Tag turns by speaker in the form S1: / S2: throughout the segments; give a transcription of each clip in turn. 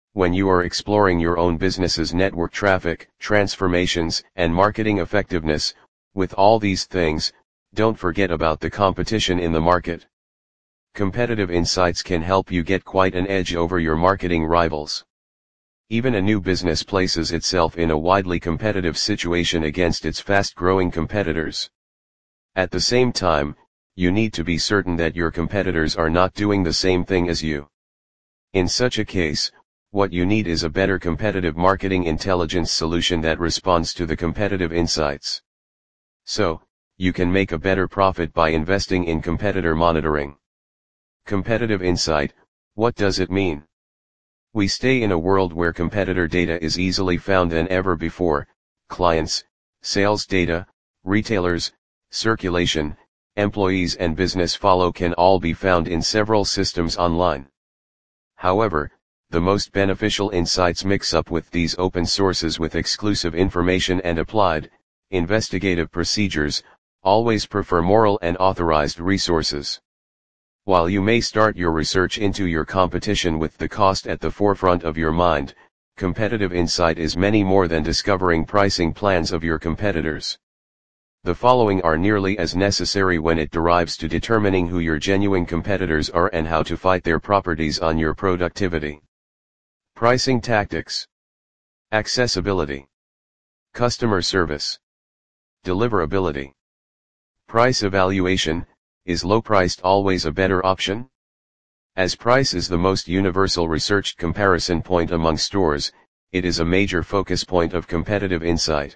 S1: When you are exploring your own business's network traffic, transformations, and marketing effectiveness, with all these things, don't forget about the competition in the market. Competitive insights can help you get quite an edge over your marketing rivals. Even a new business places itself in a widely competitive situation against its fast-growing competitors. At the same time, you need to be certain that your competitors are not doing the same thing as you. In such a case, what you need is a better competitive marketing intelligence solution that responds to the competitive insights. So, you can make a better profit by investing in competitor monitoring. Competitive insight, what does it mean? We stay in a world where competitor data is easily found than ever before. Clients, sales data, retailers, circulation, employees and business follow can all be found in several systems online. However, the most beneficial insights mix up with these open sources with exclusive information and applied, investigative procedures, always prefer moral and authorized resources. While you may start your research into your competition with the cost at the forefront of your mind, competitive insight is many more than discovering pricing plans of your competitors. The following are nearly as necessary when it derives to determining who your genuine competitors are and how to fight their properties on your productivity. Pricing tactics. Accessibility. Customer service. Deliverability. Price evaluation. Is low priced always a better option? As price is the most universal researched comparison point among stores, it is a major focus point of competitive insight.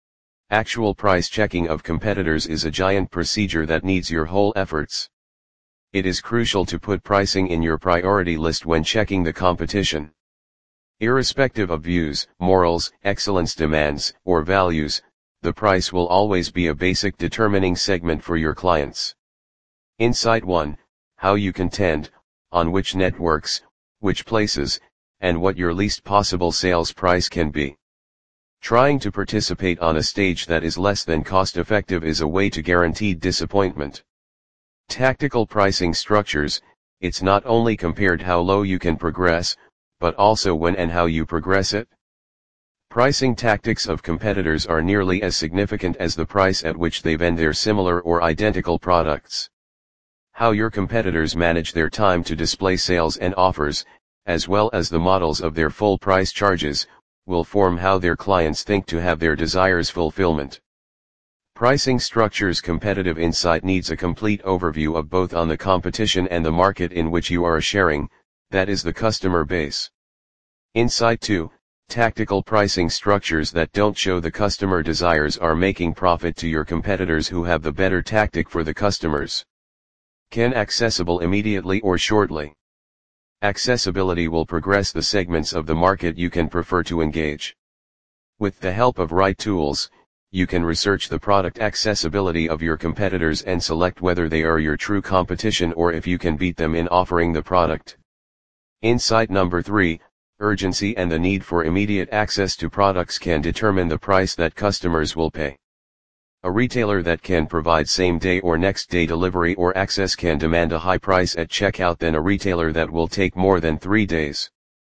S1: Actual price checking of competitors is a giant procedure that needs your whole efforts. It is crucial to put pricing in your priority list when checking the competition. Irrespective of views, morals, excellence demands, or values, the price will always be a basic determining segment for your clients. Insight 1, how you contend, on which networks, which places, and what your least possible sales price can be. Trying to participate on a stage that is less than cost-effective is a way to guaranteed disappointment. Tactical pricing structures, it's not only compared how low you can progress, but also when and how you progress it. Pricing tactics of competitors are nearly as significant as the price at which they vend their similar or identical products. How your competitors manage their time to display sales and offers, as well as the models of their full price charges, will form how their clients think to have their desires fulfillment. Pricing structures. Competitive insight needs a complete overview of both on the competition and the market in which you are sharing, that is the customer base. Insight 2, tactical pricing structures that don't show the customer desires are making profit to your competitors who have the better tactic for the customers. Can accessible immediately or shortly? Accessibility will progress the segments of the market you can prefer to engage. With the help of right tools, you can research the product accessibility of your competitors and select whether they are your true competition or if you can beat them in offering the product. Insight number 3, urgency and the need for immediate access to products can determine the price that customers will pay. A retailer that can provide same-day or next-day delivery or access can demand a high price at checkout than a retailer that will take more than 3 days.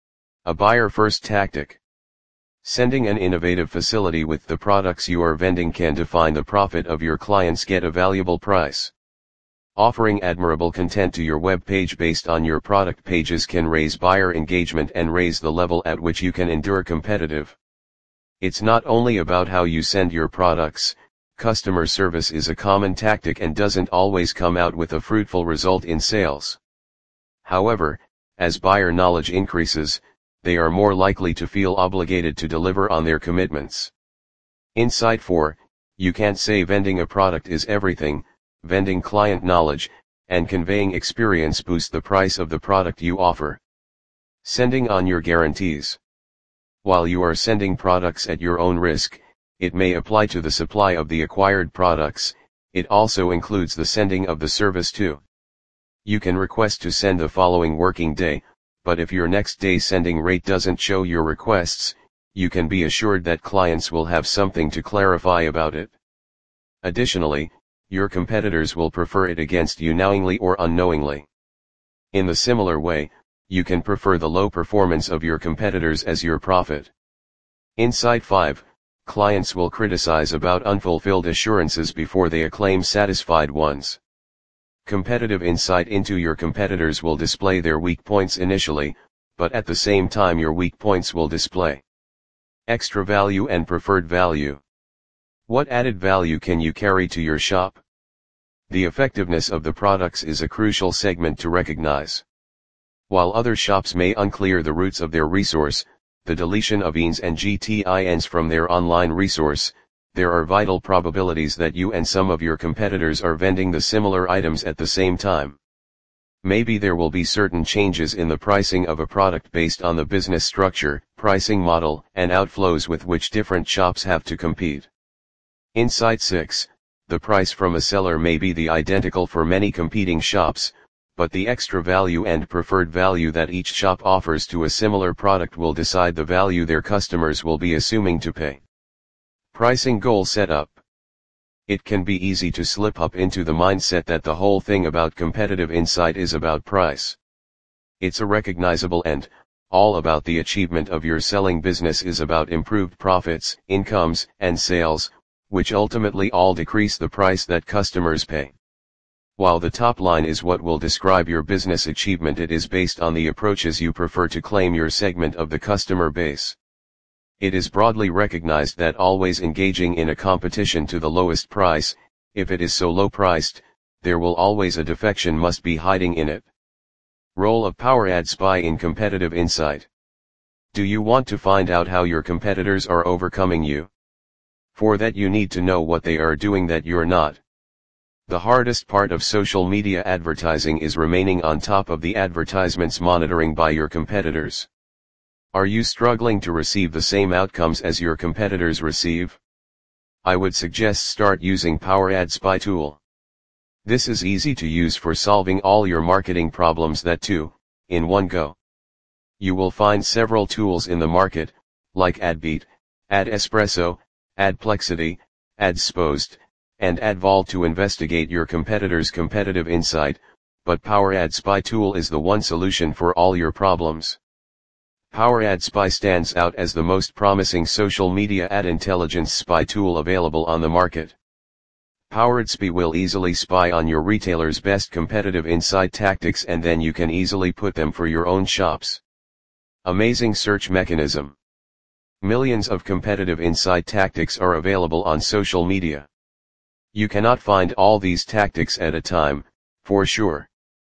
S1: A buyer-first tactic. Sending an innovative facility with the products you are vending can define the profit of your clients. Get a valuable price. Offering admirable content to your web page based on your product pages can raise buyer engagement and raise the level at which you can endure competitive. It's not only about how you send your products. Customer service is a common tactic and doesn't always come out with a fruitful result in sales. However, as buyer knowledge increases, they are more likely to feel obligated to deliver on their commitments. Insight 4, you can't say vending a product is everything. Vending client knowledge, and conveying experience boost the price of the product you offer. Sending on your guarantees. While you are sending products at your own risk, it may apply to the supply of the acquired products. It also includes the sending of the service too. You can request to send the following working day, but if your next day sending rate doesn't show your requests, you can be assured that clients will have something to clarify about it. Additionally, your competitors will prefer it against you knowingly or unknowingly. In the similar way, you can prefer the low performance of your competitors as your profit. Insight 5, clients will criticize about unfulfilled assurances before they acclaim satisfied ones. Competitive insight into your competitors will display their weak points initially, but at the same time your weak points will display extra value and preferred value. What added value can you carry to your shop? The effectiveness of the products is a crucial segment to recognize. While other shops may unclear the roots of their resource, the deletion of INs and GTINs from their online resource, there are vital probabilities that you and some of your competitors are vending the similar items at the same time. Maybe there will be certain changes in the pricing of a product based on the business structure, pricing model, and outflows with which different shops have to compete. Insight 6, the price from a seller may be the identical for many competing shops, but the extra value and preferred value that each shop offers to a similar product will decide the value their customers will be assuming to pay. Pricing goal setup. It can be easy to slip up into the mindset that the whole thing about competitive insight is about price. It's a recognizable end, all about the achievement of your selling business is about improved profits, incomes, and sales, which ultimately all decrease the price that customers pay. While the top line is what will describe your business achievement, it is based on the approaches you prefer to claim your segment of the customer base. It is broadly recognized that always engaging in a competition to the lowest price, if it is so low priced, there will always a defection must be hiding in it. Role of Power Ad Spy in competitive insight. Do you want to find out how your competitors are overcoming you? For that you need to know what they are doing that you're not. The hardest part of social media advertising is remaining on top of the advertisements monitoring by your competitors. Are you struggling to receive the same outcomes as your competitors receive? I would suggest start using Power Ad Spy tool. This is easy to use for solving all your marketing problems that too, in one go. You will find several tools in the market, like AdBeat, AdEspresso, AdPlexity, AdSpost, and AdVol to investigate your competitors' competitive insight, but Power Ad Spy tool is the one solution for all your problems. Power Ad Spy stands out as the most promising social media ad intelligence spy tool available on the market. Power Ad Spy will easily spy on your retailer's best competitive insight tactics and then you can easily put them for your own shops. Amazing search mechanism. Millions of competitive insight tactics are available on social media. You cannot find all these tactics at a time, for sure.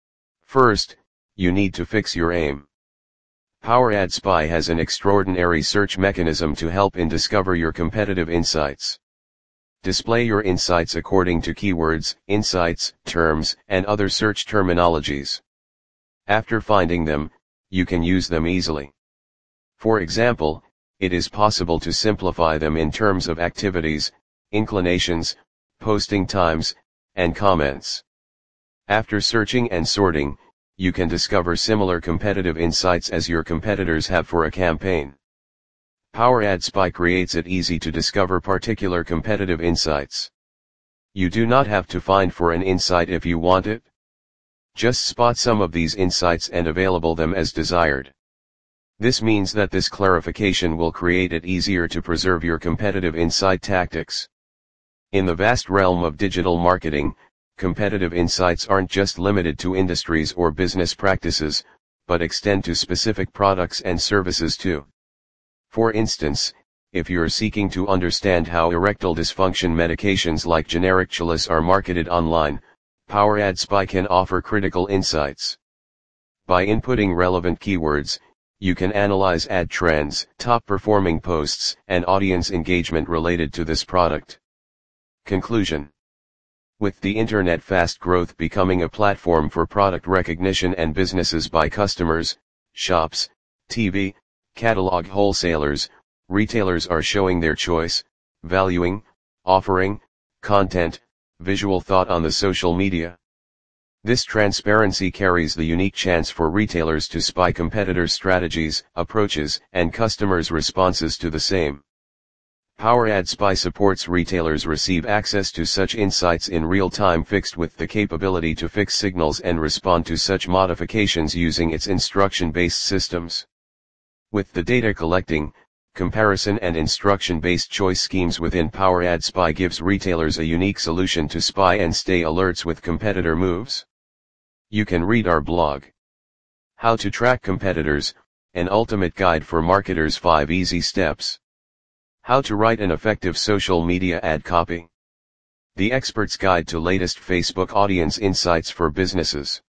S1: First, you need to fix your aim. Power Ad Spy has an extraordinary search mechanism to help in discover your competitive insights. Display your insights according to keywords, insights, terms, and other search terminologies. After finding them, you can use them easily. For example, it is possible to simplify them in terms of activities, inclinations, posting times, and comments. After searching and sorting, you can discover similar competitive insights as your competitors have for a campaign. Power Ad Spy creates it easy to discover particular competitive insights. You do not have to find for an insight if you want it. Just spot some of these insights and available them as desired. This means that this clarification will create it easier to preserve your competitive insight tactics. In the vast realm of digital marketing, competitive insights aren't just limited to industries or business practices, but extend to specific products and services too. For instance, if you're seeking to understand how erectile dysfunction medications like generic Cialis are marketed online, Power Ad Spy can offer critical insights. By inputting relevant keywords, you can analyze ad trends, top performing posts, and audience engagement related to this product. Conclusion. With the internet fast growth becoming a platform for product recognition and businesses by customers, shops, TV, catalog wholesalers, retailers are showing their choice, valuing, offering, content, visual thought on the social media. This transparency carries the unique chance for retailers to spy competitors' strategies, approaches, and customers' responses to the same. Power Ad Spy supports retailers receive access to such insights in real time, fixed with the capability to fix signals and respond to such modifications using its instruction-based systems. With the data collecting, comparison and instruction-based choice schemes within Power Ad Spy gives retailers a unique solution to spy and stay alerts with competitor moves. You can read our blog. How to Track Competitors, an ultimate guide for marketers, 5 easy steps. How to write an effective social media ad copy. The expert's guide to latest Facebook audience insights for businesses.